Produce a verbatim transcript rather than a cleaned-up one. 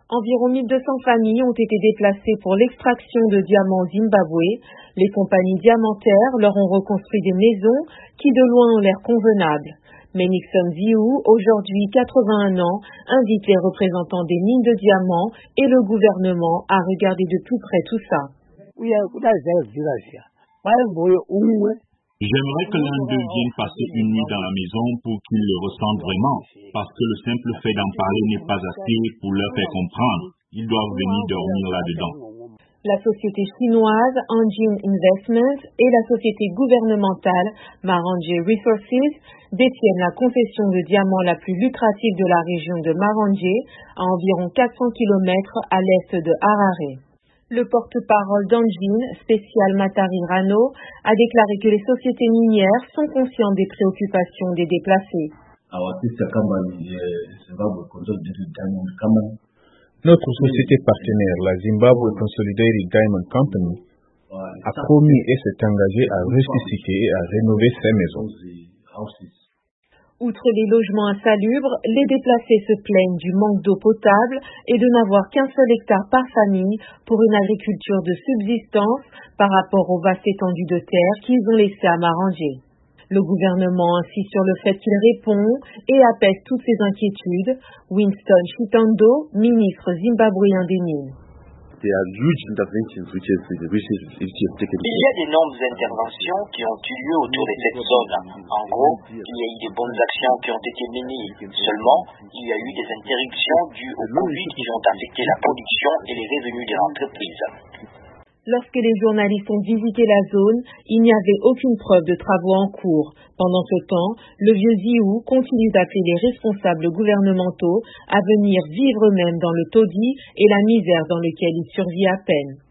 Environ mille deux cents familles ont été déplacées pour l'extraction de diamants au Zimbabwe. Les compagnies diamantaires leur ont reconstruit des maisons qui de loin ont l'air convenables. Mais Nixon Ziu, aujourd'hui quatre-vingt-un ans, invite les représentants des mines de diamants et le gouvernement à regarder de plus près tout ça. J'aimerais que l'un d'eux vienne passer une nuit dans la maison pour qu'ils le ressentent vraiment, parce que le simple fait d'en parler n'est pas assez pour leur faire comprendre. Ils doivent venir dormir là-dedans. La société chinoise Anjin Investment et la société gouvernementale Maranje Resources détiennent la concession de diamants la plus lucrative de la région de Maranje, à environ quatre cents kilomètres à l'est de Harare. Le porte-parole d'Anjin, Spécial Matari Rano, a déclaré que les sociétés minières sont conscientes des préoccupations des déplacés. Notre société partenaire, la Zimbabwe Consolidated Diamond Company, a promis et s'est engagée à restituer et à rénover ses maisons. Outre les logements insalubres, les déplacés se plaignent du manque d'eau potable et de n'avoir qu'un seul hectare par famille pour une agriculture de subsistance par rapport aux vastes étendues de terre qu'ils ont laissées à Maranje. Le gouvernement insiste sur le fait qu'il répond et apaise toutes ces inquiétudes. Winston Chitando, ministre zimbabwéen des Mines. Il y a d'énormes interventions qui ont eu lieu autour de cette zone. En gros, il y a eu de bonnes actions qui ont été menées. Seulement, il y a eu des interruptions dues au Covid qui ont affecté la production et les revenus des entreprises. Lorsque les journalistes ont visité la zone, il n'y avait aucune preuve de travaux en cours. Pendant ce temps, le vieux Ziu continue d'appeler les responsables gouvernementaux à venir vivre eux-mêmes dans le taudis et la misère dans lequel il survit à peine.